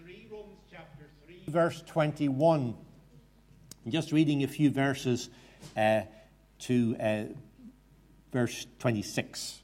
Romans chapter 3, verse 21. I'm just reading a few verses to verse 26.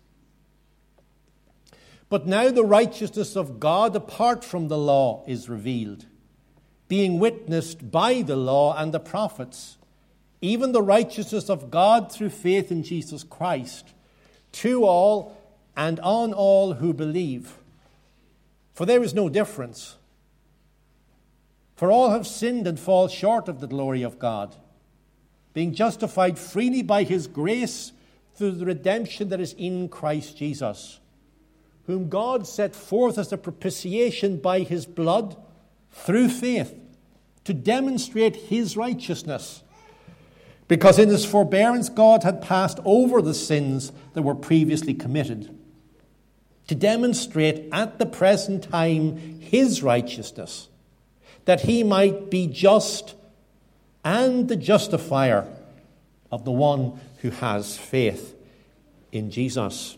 But now the righteousness of God apart from the law is revealed, being witnessed by the law and the prophets, even the righteousness of God through faith in Jesus Christ, to all and on all who believe. For there is no difference. For all have sinned and fall short of the glory of God, being justified freely by his grace through the redemption that is in Christ Jesus, whom God set forth as a propitiation by his blood through faith, to demonstrate his righteousness, because in his forbearance God had passed over the sins that were previously committed, to demonstrate at the present time his righteousness, that he might be just and the justifier of the one who has faith in Jesus.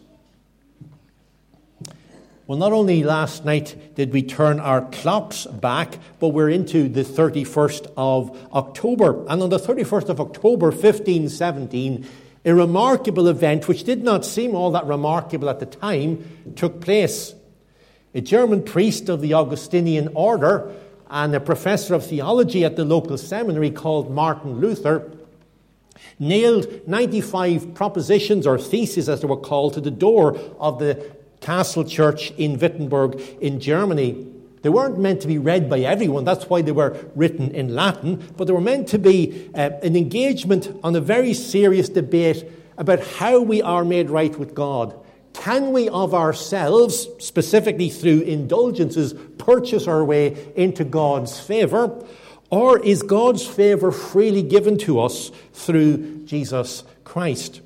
Well, not only last night did we turn our clocks back, but we're into the 31st of October. And on the 31st of October, 1517, a remarkable event, which did not seem all that remarkable at the time, took place. A German priest of the Augustinian order and a professor of theology at the local seminary called Martin Luther nailed 95 propositions or theses, as they were called, to the door of the Castle Church in Wittenberg in Germany. They weren't meant to be read by everyone. That's why they were written in Latin. But they were meant to be an engagement on a very serious debate about how we are made right with God. Can we of ourselves, specifically through indulgences, purchase our way into God's favour? Or is God's favour freely given to us through Jesus Christ?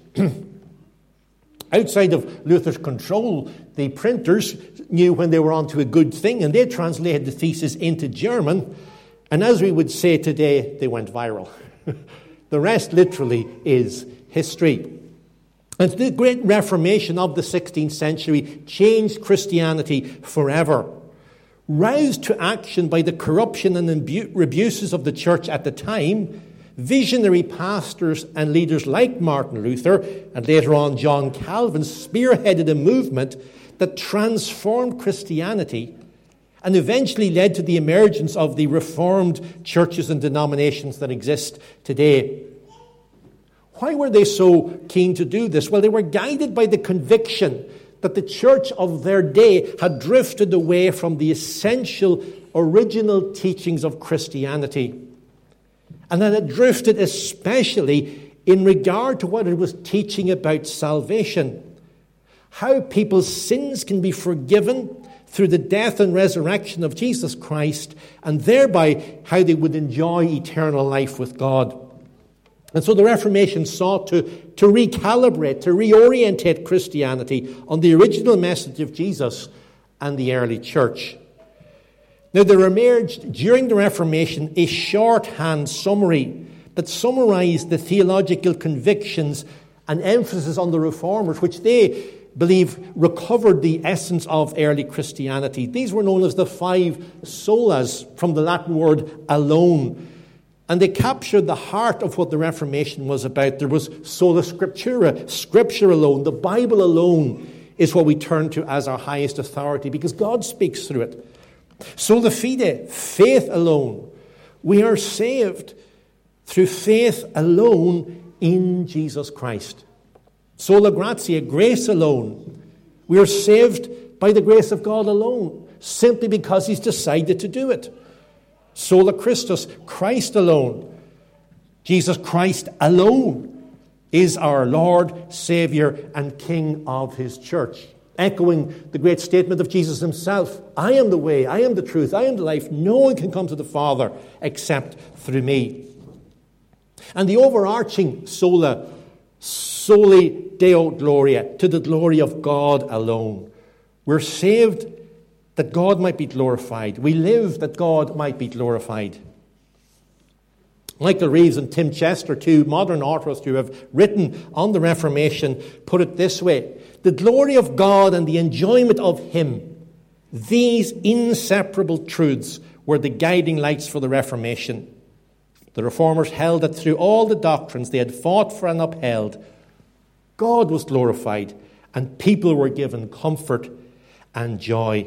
Outside of Luther's control, the printers knew when they were onto a good thing, and they translated the thesis into German, and as we would say today, they went viral. The rest literally is history. And the great Reformation of the 16th century changed Christianity forever. Roused to action by the corruption and abuses of the church at the time, visionary pastors and leaders like Martin Luther and later on John Calvin spearheaded a movement that transformed Christianity and eventually led to the emergence of the Reformed churches and denominations that exist today. Why were they so keen to do this? Well, they were guided by the conviction that the church of their day had drifted away from the essential original teachings of Christianity. And that it drifted especially in regard to what it was teaching about salvation. How people's sins can be forgiven through the death and resurrection of Jesus Christ, and thereby how they would enjoy eternal life with God. And so the Reformation sought to recalibrate, to reorientate Christianity on the original message of Jesus and the early church. Now, there emerged during the Reformation a shorthand summary that summarized the theological convictions and emphasis on the Reformers, which they believe recovered the essence of early Christianity. These were known as the 5 solas, from the Latin word alone. And they captured the heart of what the Reformation was about. There was sola scriptura, Scripture alone. The Bible alone is what we turn to as our highest authority because God speaks through it. Sola fide, faith alone. We are saved through faith alone in Jesus Christ. Sola gratia, grace alone. We are saved by the grace of God alone, simply because he's decided to do it. Sola Christus, Christ alone. Jesus Christ alone is our Lord, Saviour, and King of his church. Echoing the great statement of Jesus himself, I am the way, I am the truth, I am the life. No one can come to the Father except through me. And the overarching sola, soli Deo Gloria, to the glory of God alone. We're saved that God might be glorified. We live that God might be glorified. Michael Reeves and Tim Chester, two modern authors who have written on the Reformation, put it this way: the glory of God and the enjoyment of him, these inseparable truths were the guiding lights for the Reformation. The Reformers held that through all the doctrines they had fought for and upheld, God was glorified and people were given comfort and joy.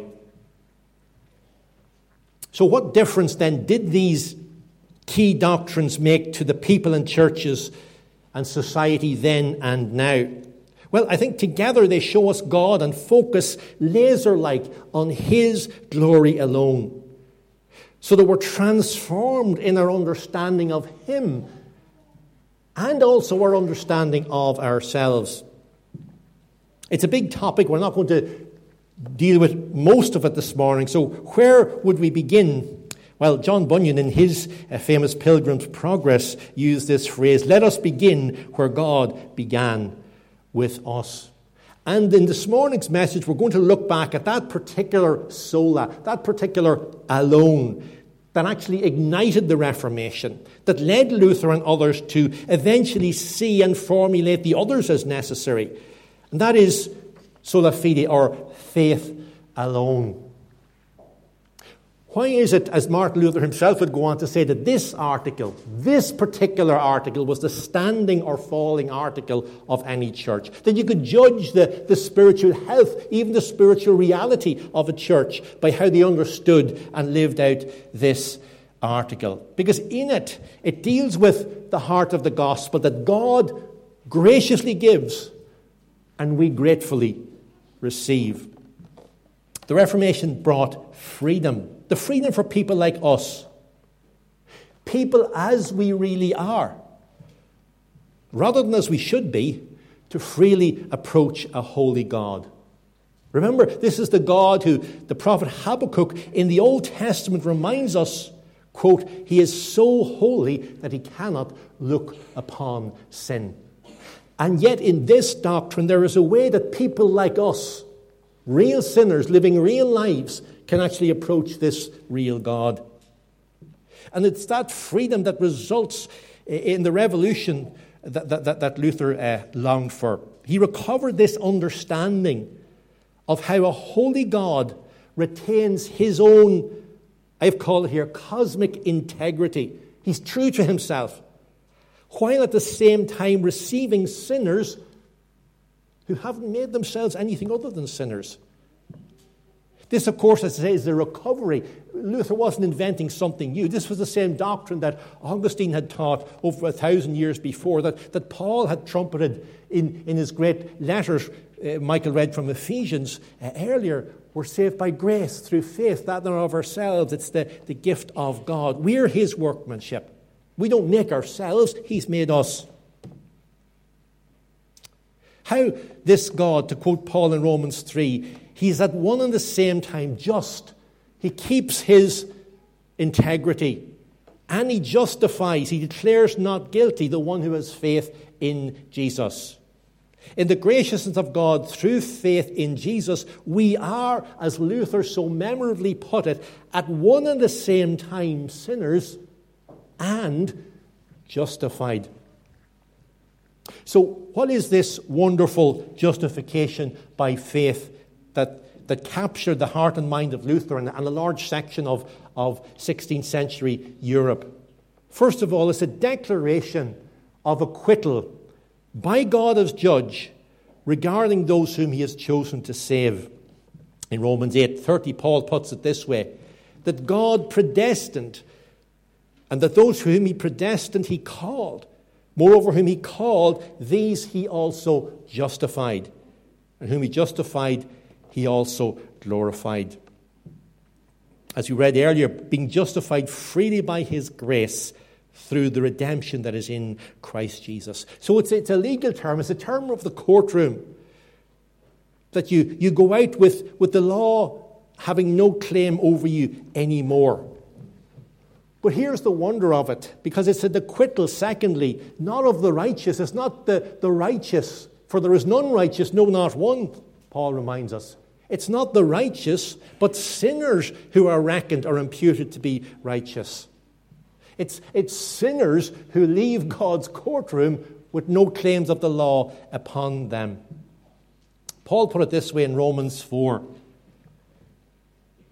So what difference then did these key doctrines make to the people and churches and society then and now? Well, I think together they show us God and focus laser-like on His glory alone, so that we're transformed in our understanding of Him and also our understanding of ourselves. It's a big topic. We're not going to deal with most of it this morning. So where would we begin? Well, John Bunyan, in his famous Pilgrim's Progress, used this phrase, "Let us begin where God began, with us." And in this morning's message, we're going to look back at that particular sola, that particular alone, that actually ignited the Reformation, that led Luther and others to eventually see and formulate the others as necessary. And that is sola fide, or faith alone. Why is it, as Martin Luther himself would go on to say, that this particular article, was the standing or falling article of any church? That you could judge the spiritual health, even the spiritual reality of a church, by how they understood and lived out this article. Because in it, it deals with the heart of the gospel that God graciously gives and we gratefully receive. The Reformation brought freedom. The freedom for people like us. People as we really are. Rather than as we should be, to freely approach a holy God. Remember, this is the God who the prophet Habakkuk in the Old Testament reminds us, quote, "He is so holy that he cannot look upon sin." And yet in this doctrine there is a way that people like us, real sinners living real lives, can actually approach this real God. And it's that freedom that results in the revolution that Luther longed for. He recovered this understanding of how a holy God retains his own, I've called it here, cosmic integrity. He's true to himself, while at the same time receiving sinners who haven't made themselves anything other than sinners. This, of course, as I say, is the recovery. Luther wasn't inventing something new. This was the same doctrine that Augustine had taught over 1,000 years before, that Paul had trumpeted in his great letters, Michael read from Ephesians earlier. We're saved by grace through faith, that not of ourselves. It's the gift of God. We're his workmanship. We don't make ourselves. He's made us. How this God, to quote Paul in Romans 3, he's at one and the same time just. He keeps his integrity. And he justifies, he declares not guilty the one who has faith in Jesus. In the graciousness of God through faith in Jesus, we are, as Luther so memorably put it, at one and the same time sinners and justified. So what is this wonderful justification by faith that captured the heart and mind of Luther and a large section of 16th century Europe? First of all, it's a declaration of acquittal by God as judge regarding those whom he has chosen to save. In Romans 8:30, Paul puts it this way, that God predestined, and that those whom he predestined he called. Moreover, whom he called, these he also justified. And whom he justified, he also glorified. As we read earlier, being justified freely by his grace through the redemption that is in Christ Jesus. So it's a legal term. It's a term of the courtroom. That you go out with the law having no claim over you anymore. But here's the wonder of it, because it's an acquittal, secondly, not of the righteous. It's not the righteous, for there is none righteous, no, not one, Paul reminds us. It's not the righteous, but sinners who are reckoned or imputed to be righteous. It's sinners who leave God's courtroom with no claims of the law upon them. Paul put it this way in Romans 4.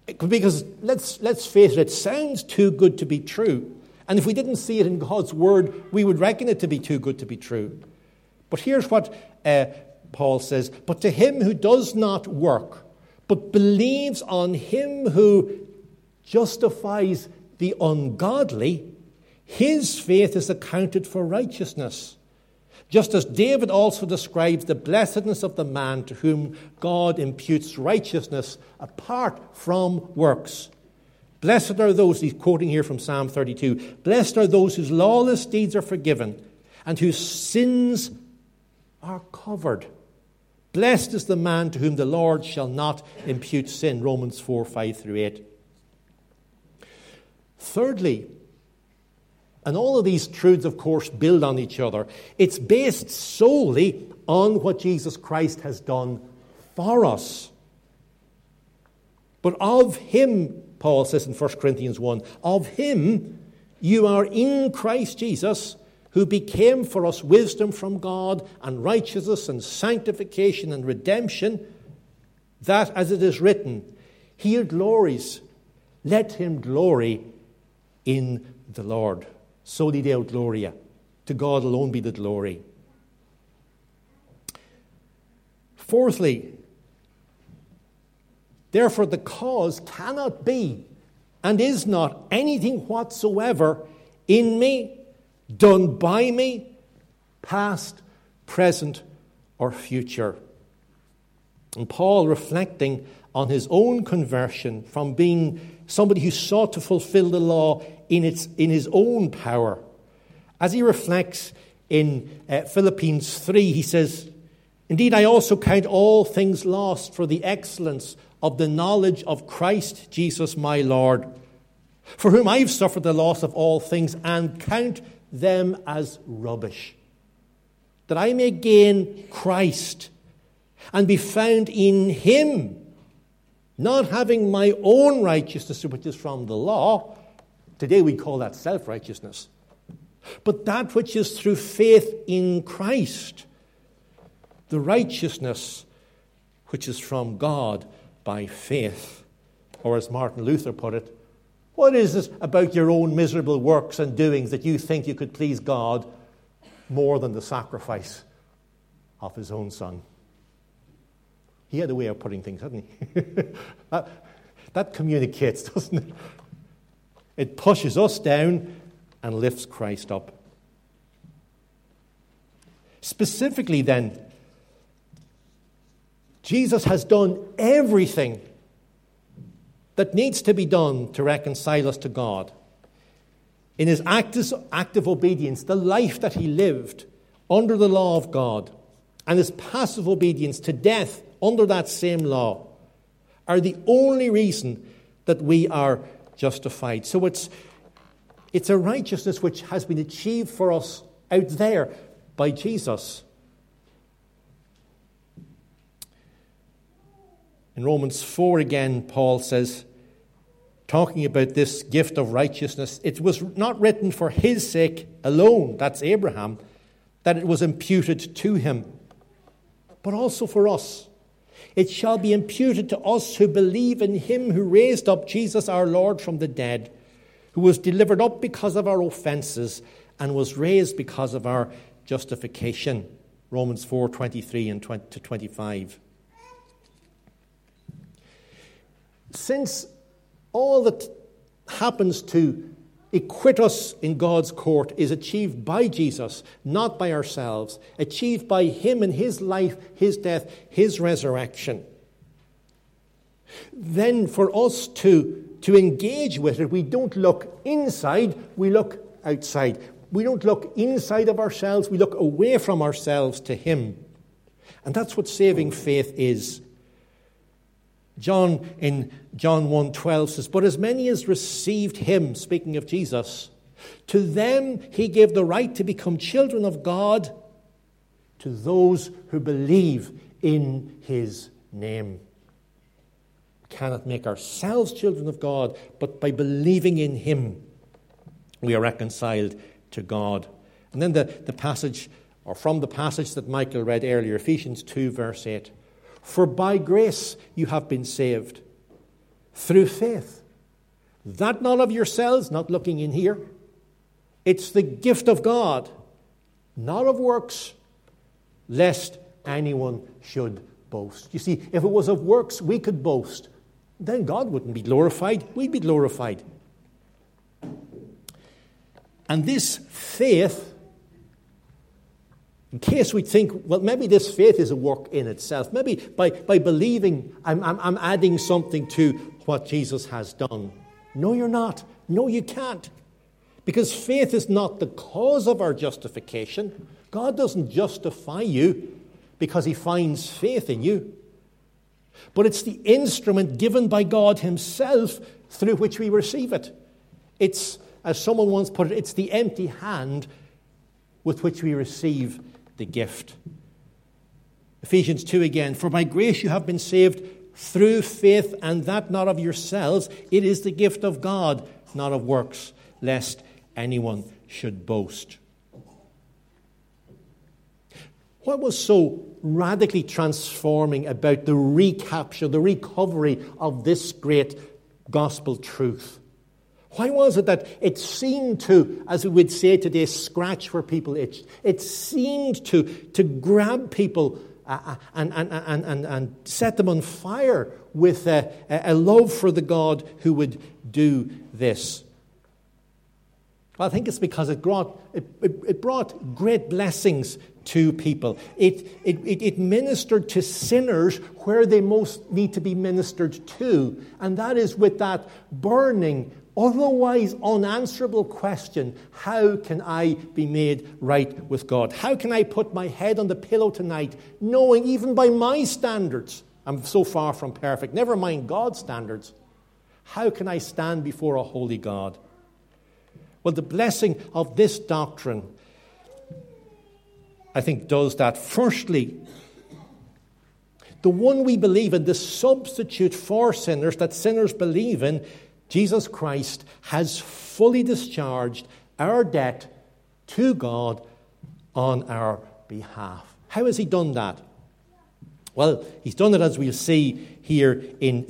Because let's face it sounds too good to be true. And if we didn't see it in God's word, we would reckon it to be too good to be true. But here's what Paul says. But to him who does not work, but believes on him who justifies the ungodly, his faith is accounted for righteousness. Just as David also describes the blessedness of the man to whom God imputes righteousness apart from works. Blessed are those, he's quoting here from Psalm 32, blessed are those whose lawless deeds are forgiven and whose sins are covered. Blessed is the man to whom the Lord shall not impute sin. Romans 4, 5 through 8. Thirdly, and all of these truths, of course, build on each other. It's based solely on what Jesus Christ has done for us. But of him, Paul says in 1 Corinthians 1, of him you are in Christ Jesus, who became for us wisdom from God and righteousness and sanctification and redemption, that, as it is written, he who glories, let him glory in the Lord. Soli Deo Gloria. To God alone be the glory. Fourthly, therefore the cause cannot be and is not anything whatsoever in me, done by me, past, present, or future. And Paul, reflecting on his own conversion from being somebody who sought to fulfill the law in his own power. As he reflects in Philippians 3, he says, indeed, I also count all things lost for the excellence of the knowledge of Christ Jesus my Lord, for whom I've suffered the loss of all things and count them as rubbish, that I may gain Christ and be found in him, not having my own righteousness, which is from the law. Today we call that self-righteousness. But that which is through faith in Christ, the righteousness which is from God by faith. Or as Martin Luther put it, what is it about your own miserable works and doings that you think you could please God more than the sacrifice of his own Son? He had a way of putting things, hadn't he? that communicates, doesn't it? It pushes us down and lifts Christ up. Specifically then, Jesus has done everything that needs to be done to reconcile us to God. In his active obedience, the life that he lived under the law of God, and his passive obedience to death under that same law, are the only reason that we are justified. So it's a righteousness which has been achieved for us out there by Jesus. In Romans 4 again, Paul says, talking about this gift of righteousness, it was not written for his sake alone, that's Abraham, that it was imputed to him, but also for us. It shall be imputed to us who believe in him who raised up Jesus our Lord from the dead, who was delivered up because of our offences and was raised because of our justification. Romans 4:23 and 25. Since all that happens to acquit us in God's court is achieved by Jesus, not by ourselves, achieved by him and his life, his death, his resurrection, then for us to engage with it, we don't look inside, we look outside. We don't look inside of ourselves, we look away from ourselves to him. And that's what saving faith is. John in John 1:12 says, but as many as received him, speaking of Jesus, to them he gave the right to become children of God, to those who believe in his name. We cannot make ourselves children of God, but by believing in him, we are reconciled to God. And then the passage, or from the passage that Michael read earlier, Ephesians 2 verse 8. For by grace you have been saved, through faith. That not of yourselves, not looking in here. It's the gift of God, not of works, lest anyone should boast. You see, if it was of works we could boast, then God wouldn't be glorified. We'd be glorified. And this faith, in case we think, well, maybe this faith is a work in itself. Maybe by believing, I'm adding something to what Jesus has done. No, you're not. No, you can't. Because faith is not the cause of our justification. God doesn't justify you because he finds faith in you. But it's the instrument given by God himself through which we receive it. It's, as someone once put it, it's the empty hand with which we receive the gift. Ephesians 2 again, for by grace you have been saved through faith, and that not of yourselves. It is the gift of God, not of works, lest anyone should boast. What was so radically transforming about the recapture, the recovery of this great gospel truth? Why was it that it seemed to, as we would say today, scratch where people itched? It seemed to grab people and set them on fire with a love for the God who would do this. Well, I think it's because it brought great blessings to people. It ministered to sinners where they most need to be ministered to, and that is with that burning, otherwise unanswerable question, how can I be made right with God? How can I put my head on the pillow tonight knowing even by my standards, I'm so far from perfect, never mind God's standards, how can I stand before a holy God? Well, the blessing of this doctrine, I think, does that. Firstly, the one we believe in, the substitute for sinners that sinners believe in, Jesus Christ, has fully discharged our debt to God on our behalf. How has he done that? Well, he's done it, as we'll see here, in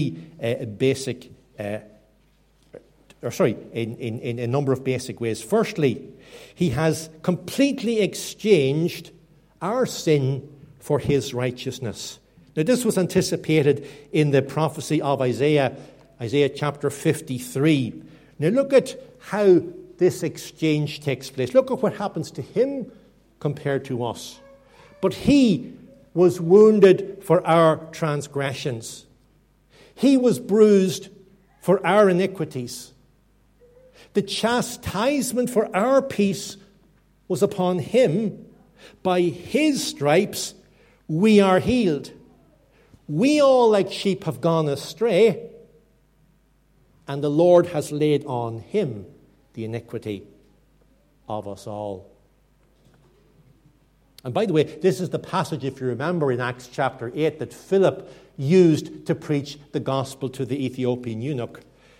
in a number of basic ways. Firstly, he has completely exchanged our sin for his righteousness. Now, this was anticipated in the prophecy of Isaiah chapter 53. Now, look at how this exchange takes place. Look at what happens to him compared to us. But he was wounded for our transgressions. He was bruised for our iniquities. The chastisement for our peace was upon him. By his stripes we are healed. We all like sheep have gone astray, and the Lord has laid on him the iniquity of us all. And by the way, this is the passage, if you remember, in Acts chapter 8 that Philip used to preach the gospel to the Ethiopian eunuch.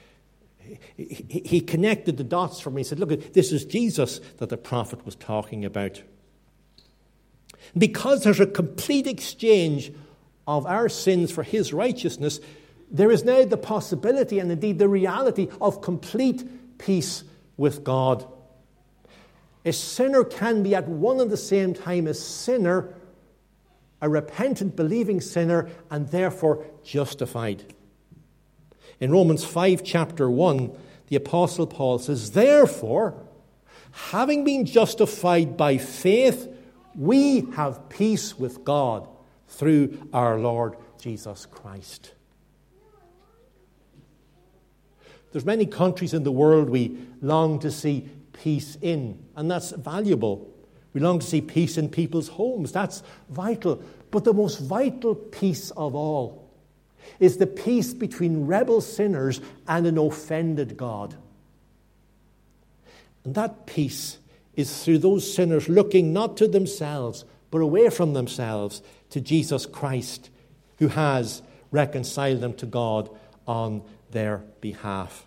He connected the dots for me. He said, look, this is Jesus that the prophet was talking about. Because there's a complete exchange of our sins for his righteousness, there is now the possibility and indeed the reality of complete peace with God. A sinner can be at one and the same time a sinner, a repentant, believing sinner, and therefore justified. In Romans 5, chapter 1, the Apostle Paul says, therefore, having been justified by faith, we have peace with God through our Lord Jesus Christ. There's many countries in the world we long to see peace in, and that's valuable. We long to see peace in people's homes. That's vital. But the most vital peace of all is the peace between rebel sinners and an offended God. And that peace is through those sinners looking not to themselves, but away from themselves to Jesus Christ, who has reconciled them to God on their behalf.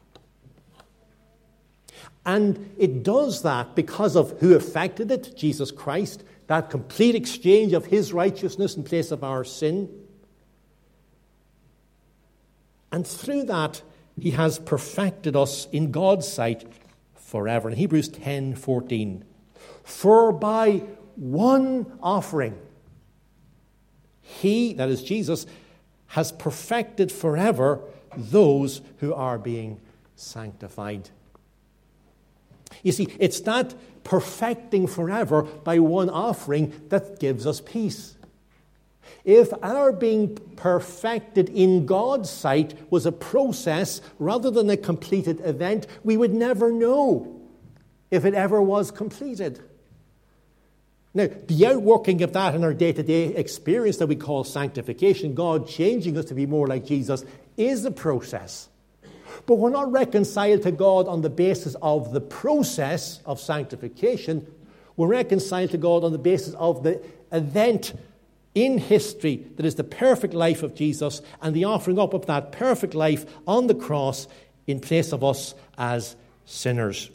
And it does that because of who effected it, Jesus Christ, that complete exchange of his righteousness in place of our sin. And through that, he has perfected us in God's sight forever. In Hebrews 10:14, for by one offering, he, that is Jesus, has perfected forever those who are being sanctified. You see, it's that perfecting forever by one offering that gives us peace. If our being perfected in God's sight was a process rather than a completed event, we would never know if it ever was completed. Now, the outworking of that in our day-to-day experience that we call sanctification, God changing us to be more like Jesus, is a process. But we're not reconciled to God on the basis of the process of sanctification. We're reconciled to God on the basis of the event in history that is the perfect life of Jesus and the offering up of that perfect life on the cross in place of us as sinners.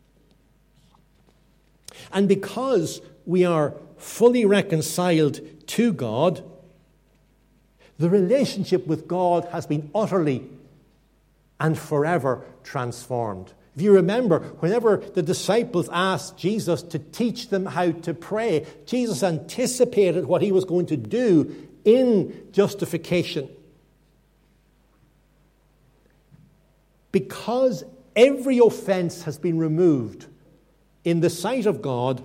And because we are fully reconciled to God, the relationship with God has been utterly and forever transformed. If you remember, whenever the disciples asked Jesus to teach them how to pray, Jesus anticipated what he was going to do in justification. Because every offense has been removed in the sight of God,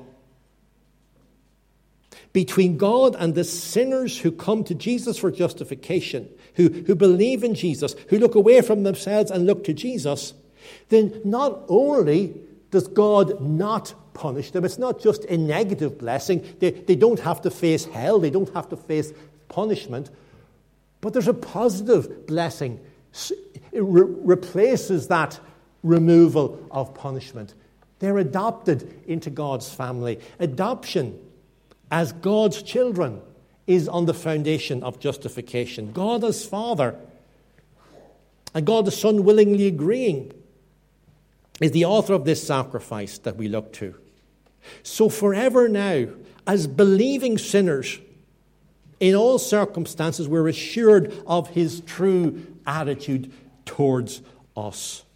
between God and the sinners who come to Jesus for justification, who believe in Jesus, who look away from themselves and look to Jesus, then not only does God not punish them, it's not just a negative blessing. They don't have to face hell, they don't have to face punishment, but there's a positive blessing. It replaces that removal of punishment. They're adopted into God's family. Adoption as God's children is on the foundation of justification. God as Father and God the Son willingly agreeing is the author of this sacrifice that we look to. So forever now, as believing sinners, in all circumstances, we're assured of his true attitude towards us.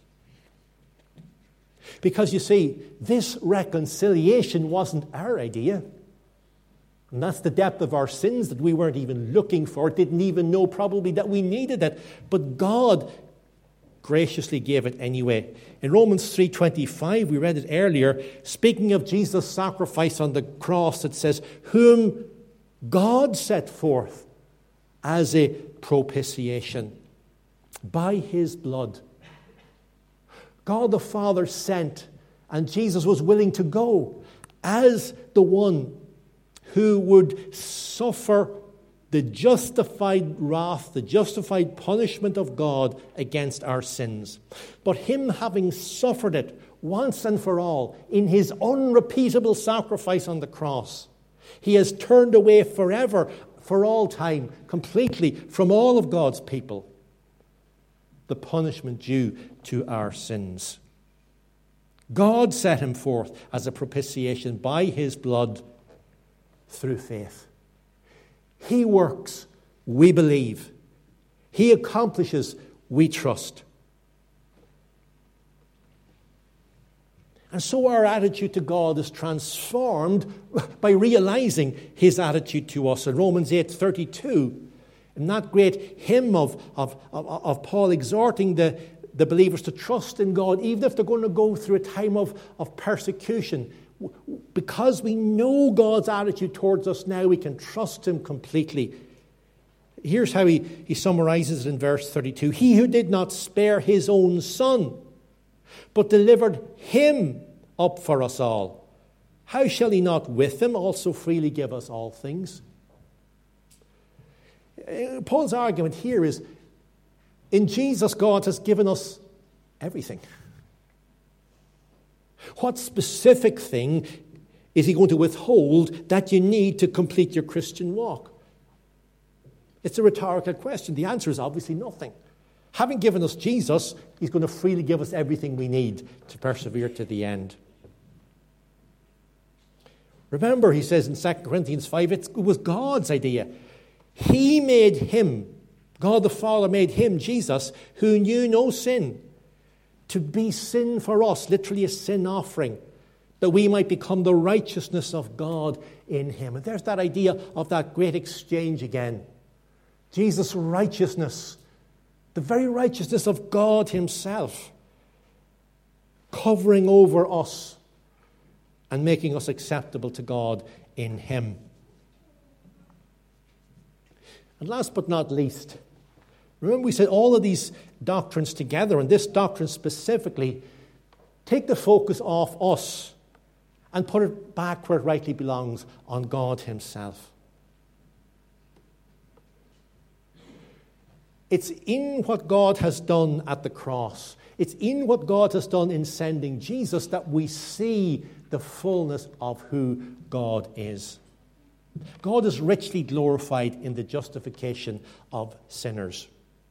Because you see, this reconciliation wasn't our idea. And that's the depth of our sins that we weren't even looking for, didn't even know probably that we needed it. But God graciously gave it anyway. In Romans 3:25, we read it earlier, speaking of Jesus' sacrifice on the cross, it says, whom God set forth as a propitiation by his blood. God the Father sent, and Jesus was willing to go as the one who would suffer the justified wrath, the justified punishment of God against our sins. But him having suffered it once and for all in his unrepeatable sacrifice on the cross, he has turned away forever, for all time, completely from all of God's people, the punishment due to our sins. God set him forth as a propitiation by his blood through faith. He works, we believe. He accomplishes, we trust. And so our attitude to God is transformed by realizing his attitude to us. In Romans 8:32, in that great hymn of Paul exhorting the believers to trust in God, even if they're going to go through a time of persecution. Because we know God's attitude towards us now, we can trust him completely. Here's how he summarizes it in verse 32. He who did not spare his own son, but delivered him up for us all, how shall he not with him also freely give us all things? Paul's argument here is, in Jesus, God has given us everything. What specific thing is he going to withhold that you need to complete your Christian walk? It's a rhetorical question. The answer is obviously nothing. Having given us Jesus, he's going to freely give us everything we need to persevere to the end. Remember, he says in 2 Corinthians 5, it was God's idea. He made him God the Father made him, Jesus, who knew no sin, to be sin for us, literally a sin offering, that we might become the righteousness of God in him. And there's that idea of that great exchange again. Jesus' righteousness, the very righteousness of God himself, covering over us and making us acceptable to God in him. And last but not least, remember we said all of these doctrines together, and this doctrine specifically, take the focus off us and put it back where it rightly belongs, on God himself. It's in what God has done at the cross. It's in what God has done in sending Jesus that we see the fullness of who God is. God is richly glorified in the justification of sinners.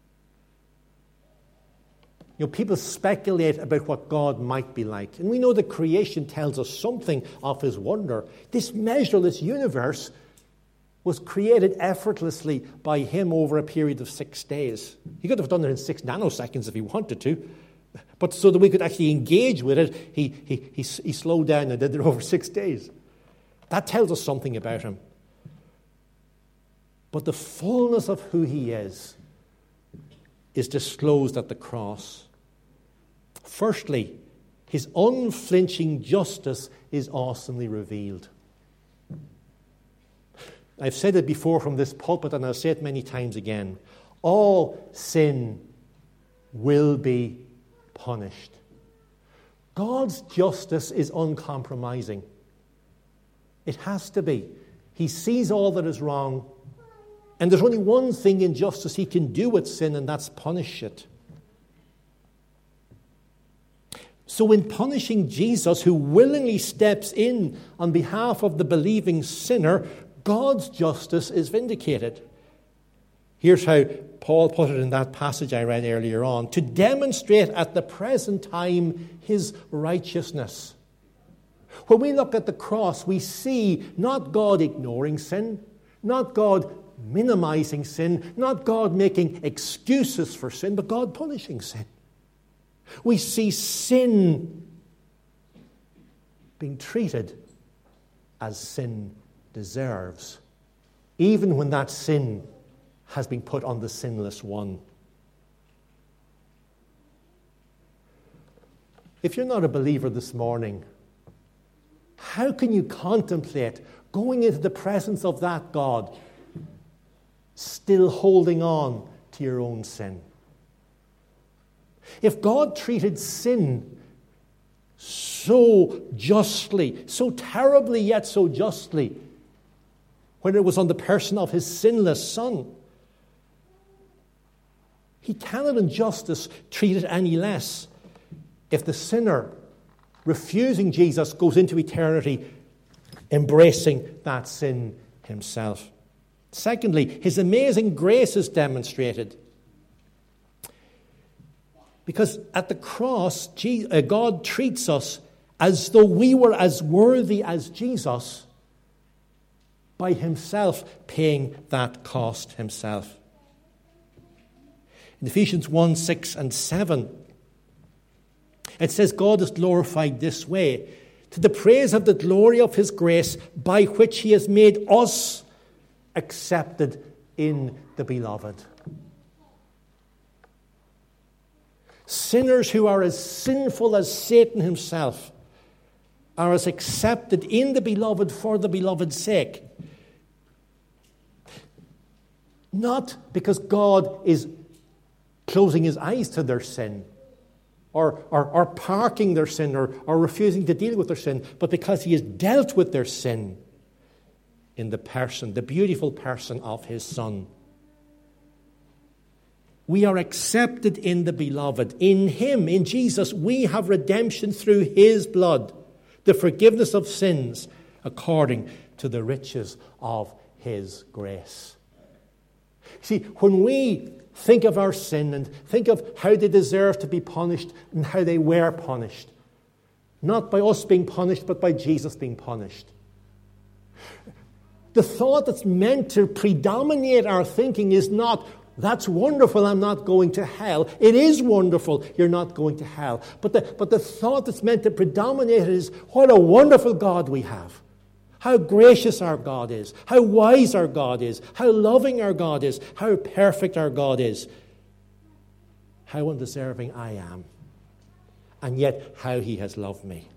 You know, people speculate about what God might be like. And we know that creation tells us something of his wonder. This measureless universe was created effortlessly by him over a period of 6 days. He could have done it in 6 nanoseconds if he wanted to. But so that we could actually engage with it, he slowed down and did it over 6 days. That tells us something about him. But the fullness of who he is disclosed at the cross. Firstly, his unflinching justice is awesomely revealed. I've said it before from this pulpit, and I'll say it many times again. All sin will be punished. God's justice is uncompromising. It has to be. He sees all that is wrong, and there's only one thing in justice he can do with sin, and that's punish it. So in punishing Jesus, who willingly steps in on behalf of the believing sinner, God's justice is vindicated. Here's how Paul put it in that passage I read earlier on: to demonstrate at the present time his righteousness. When we look at the cross, we see not God ignoring sin, not God minimizing sin, not God making excuses for sin, but God punishing sin. We see sin being treated as sin deserves, even when that sin has been put on the sinless one. If you're not a believer this morning, how can you contemplate going into the presence of that God, still holding on to your own sin? If God treated sin so justly, so terribly yet so justly, when it was on the person of his sinless Son, he cannot in justice treat it any less if the sinner, refusing Jesus, goes into eternity embracing that sin himself. Secondly, his amazing grace is demonstrated. Because at the cross, God treats us as though we were as worthy as Jesus by himself paying that cost himself. In Ephesians 1, 6 and 7, it says God is glorified this way: to the praise of the glory of his grace, by which he has made us accepted in the beloved. Sinners who are as sinful as Satan himself are as accepted in the beloved for the beloved's sake. Not because God is closing his eyes to their sin or parking their sin or refusing to deal with their sin, but because he has dealt with their sin in the person, the beautiful person of his Son. We are accepted in the beloved. In him, in Jesus, we have redemption through his blood, the forgiveness of sins according to the riches of his grace. See, when we think of our sin and think of how they deserve to be punished and how they were punished, not by us being punished, but by Jesus being punished, the thought that's meant to predominate our thinking is not, That's wonderful, I'm not going to hell. It is wonderful, you're not going to hell. But the thought that's meant to predominate is, what a wonderful God we have. How gracious our God is. How wise our God is. How loving our God is. How perfect our God is. How undeserving I am. And yet, how he has loved me.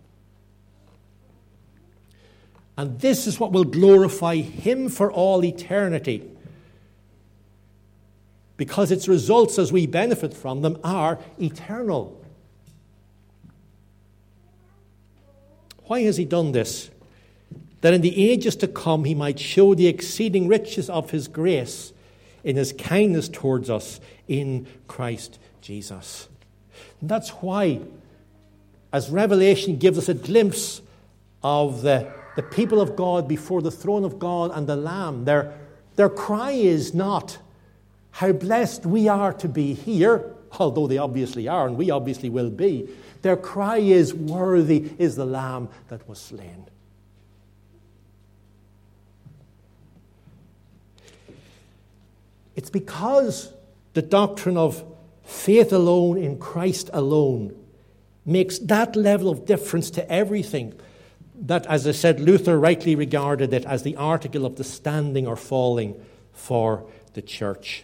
And this is what will glorify him for all eternity. Because its results, as we benefit from them, are eternal. Why has he done this? That in the ages to come he might show the exceeding riches of his grace in his kindness towards us in Christ Jesus. And that's why, as Revelation gives us a glimpse of the people of God before the throne of God and the Lamb, their cry is not, how blessed we are to be here, although they obviously are, and we obviously will be. Their cry is, worthy is the Lamb that was slain. It's because the doctrine of faith alone in Christ alone makes that level of difference to everything that, as I said, Luther rightly regarded it as the article of the standing or falling for the church.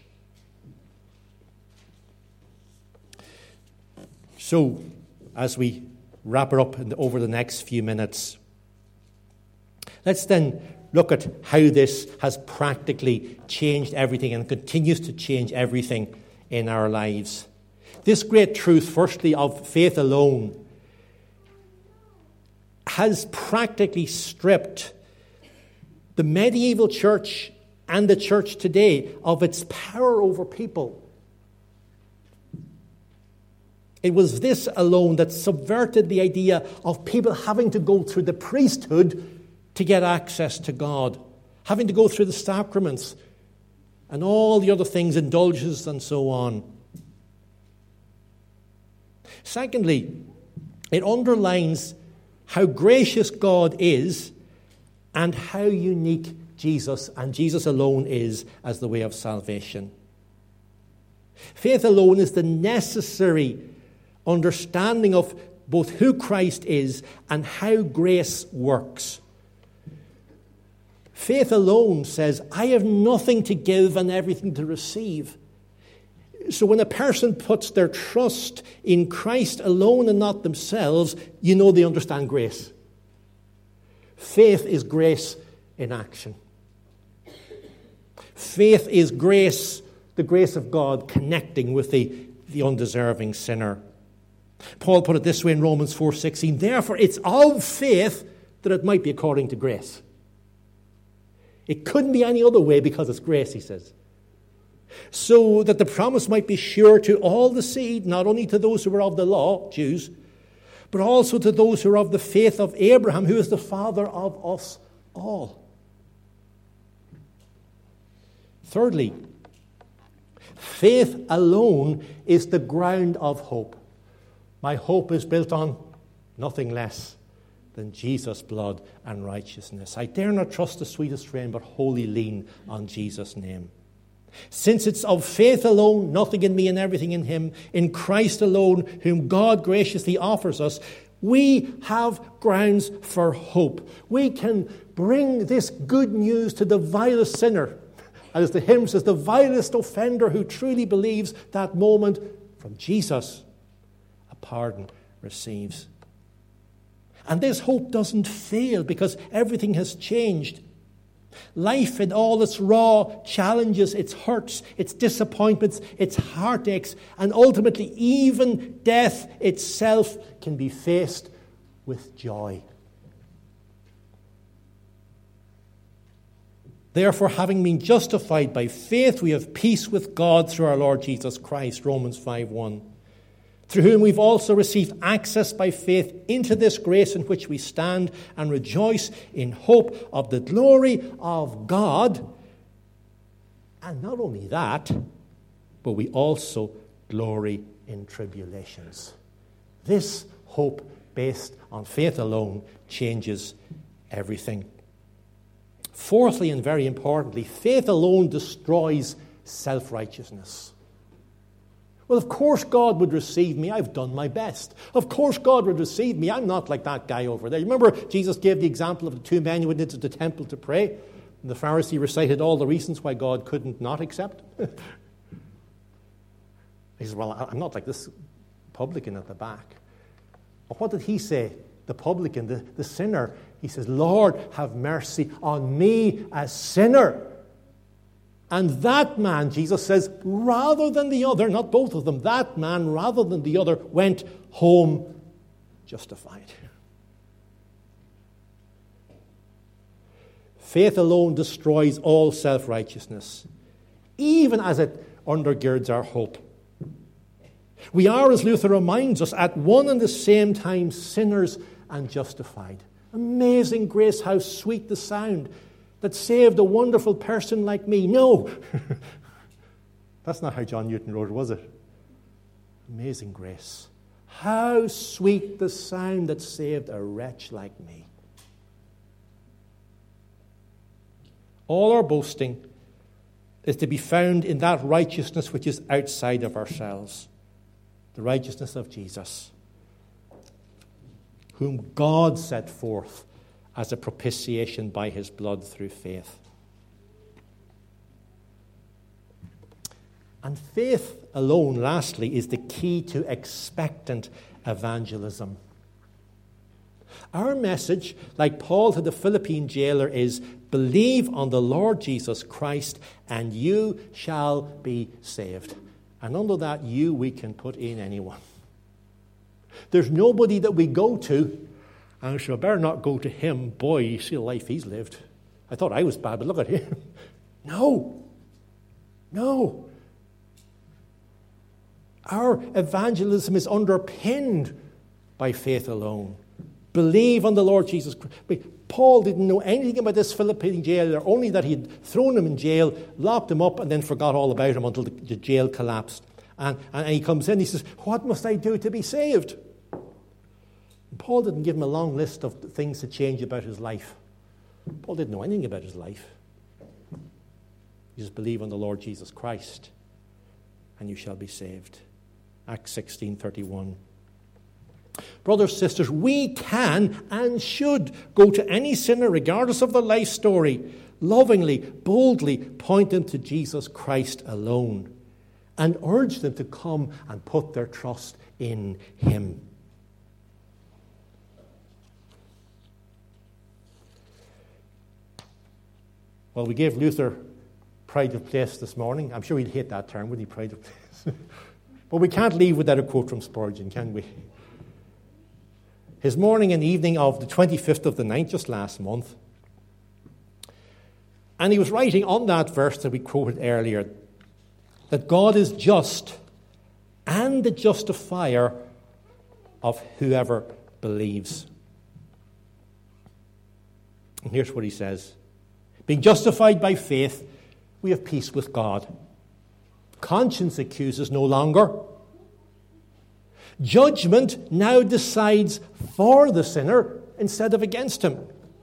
So, as we wrap it up over the next few minutes, let's then look at how this has practically changed everything and continues to change everything in our lives. This great truth, firstly, of faith alone, has practically stripped the medieval church and the church today of its power over people. It was this alone that subverted the idea of people having to go through the priesthood to get access to God, having to go through the sacraments and all the other things, indulgences and so on. Secondly, it underlines how gracious God is and how unique Jesus and Jesus alone is as the way of salvation. Faith alone is the necessary understanding of both who Christ is and how grace works. Faith alone says, I have nothing to give and everything to receive. So when a person puts their trust in Christ alone and not themselves, you know they understand grace. Faith is grace in action. Faith is grace, the grace of God connecting with the undeserving sinner. Paul put it this way in Romans 4:16, therefore it's of faith that it might be according to grace. It couldn't be any other way because it's grace, he says. So that the promise might be sure to all the seed, not only to those who were of the law, Jews, but also to those who are of the faith of Abraham, who is the father of us all. Thirdly, faith alone is the ground of hope. My hope is built on nothing less than Jesus' blood and righteousness. I dare not trust the sweetest frame, but wholly lean on Jesus' name. Since it's of faith alone, nothing in me and everything in him, in Christ alone, whom God graciously offers us, we have grounds for hope. We can bring this good news to the vilest sinner. As the hymn says, the vilest offender who truly believes that moment from Jesus, a pardon receives. And this hope doesn't fail because everything has changed. Life in all its raw challenges, its hurts, its disappointments, its heartaches, and ultimately even death itself can be faced with joy. Therefore, having been justified by faith, we have peace with God through our Lord Jesus Christ, Romans 5:1. Through whom we've also received access by faith into this grace in which we stand and rejoice in hope of the glory of God. And not only that, but we also glory in tribulations. This hope based on faith alone changes everything. Fourthly, and very importantly, faith alone destroys self-righteousness. Well, of course God would receive me. I've done my best. Of course God would receive me. I'm not like that guy over there. You remember Jesus gave the example of the two men who went into the temple to pray? And the Pharisee recited all the reasons why God couldn't not accept him. He says, well, I'm not like this publican at the back. But what did he say? The publican, the sinner. He says, Lord, have mercy on me, a sinner. And that man, Jesus says, rather than the other, not both of them, that man, rather than the other, went home justified. Faith alone destroys all self-righteousness, even as it undergirds our hope. We are, as Luther reminds us, at one and the same time sinners and justified. Amazing grace, how sweet the sound that saved a wonderful person like me. No, that's not how John Newton wrote it, was it? Amazing grace. How sweet the sound that saved a wretch like me. All our boasting is to be found in that righteousness which is outside of ourselves. The righteousness of Jesus, whom God set forth as a propitiation by his blood through faith. And faith alone, lastly, is the key to expectant evangelism. Our message, like Paul to the Philippine jailer, is believe on the Lord Jesus Christ and you shall be saved. And under that you we can put in anyone. There's nobody that we go to, and so I better not go to him. Boy, you see the life he's lived. I thought I was bad, but look at him. No. Our evangelism is underpinned by faith alone. Believe on the Lord Jesus Christ. Paul didn't know anything about this Philippine jailer, only that he'd thrown him in jail, locked him up, and then forgot all about him until the jail collapsed. And he comes in and he says, what must I do to be saved? And Paul didn't give him a long list of things to change about his life. Paul didn't know anything about his life. You just believe on the Lord Jesus Christ, and you shall be saved. Acts 16:31. Brothers, sisters, we can and should go to any sinner, regardless of their life story, lovingly, boldly point them to Jesus Christ alone and urge them to come and put their trust in him. Well, we gave Luther pride of place this morning. I'm sure he'd hate that term, would he, pride of place? But we can't leave without a quote from Spurgeon, can we? His morning and evening of the 25th of the 9th, just last month. And he was writing on that verse that we quoted earlier, that God is just and the justifier of whoever believes. And here's what he says. Being justified by faith, we have peace with God. Conscience accuses no longer. Judgment now decides for the sinner instead of against him.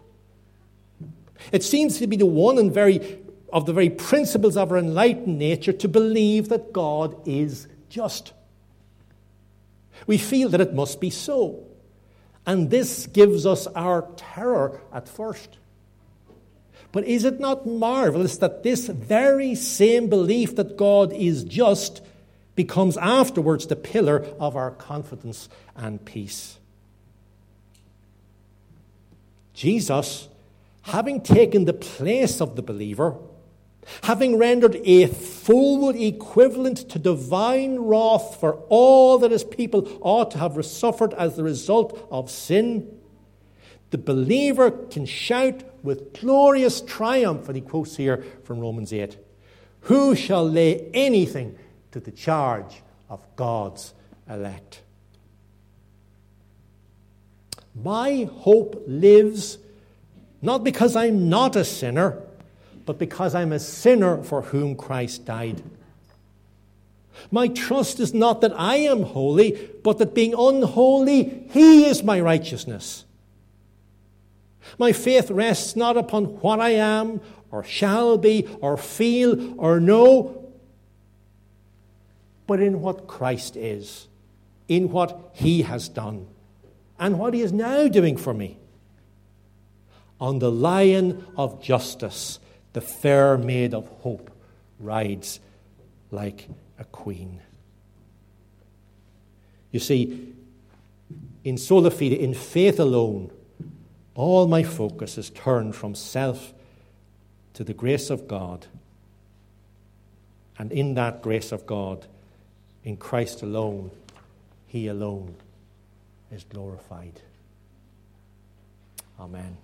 It seems to be the one and of the very principles of our enlightened nature to believe that God is just. We feel that it must be so. And this gives us our terror at first. But is it not marvelous that this very same belief that God is just becomes afterwards the pillar of our confidence and peace? Jesus, having taken the place of the believer, having rendered a full equivalent to divine wrath for all that his people ought to have suffered as the result of sin, the believer can shout with glorious triumph, and he quotes here from Romans 8, who shall lay anything to the charge of God's elect? My hope lives not because I'm not a sinner, but because I'm a sinner for whom Christ died. My trust is not that I am holy, but that being unholy, he is my righteousness. My faith rests not upon what I am, or shall be, or feel, or know, but in what Christ is, in what he has done, and what he is now doing for me. On the lion of justice, the fair maid of hope rides like a queen. You see, in sola fide, in faith alone, all my focus is turned from self to the grace of God. And in that grace of God, in Christ alone, he alone is glorified. Amen.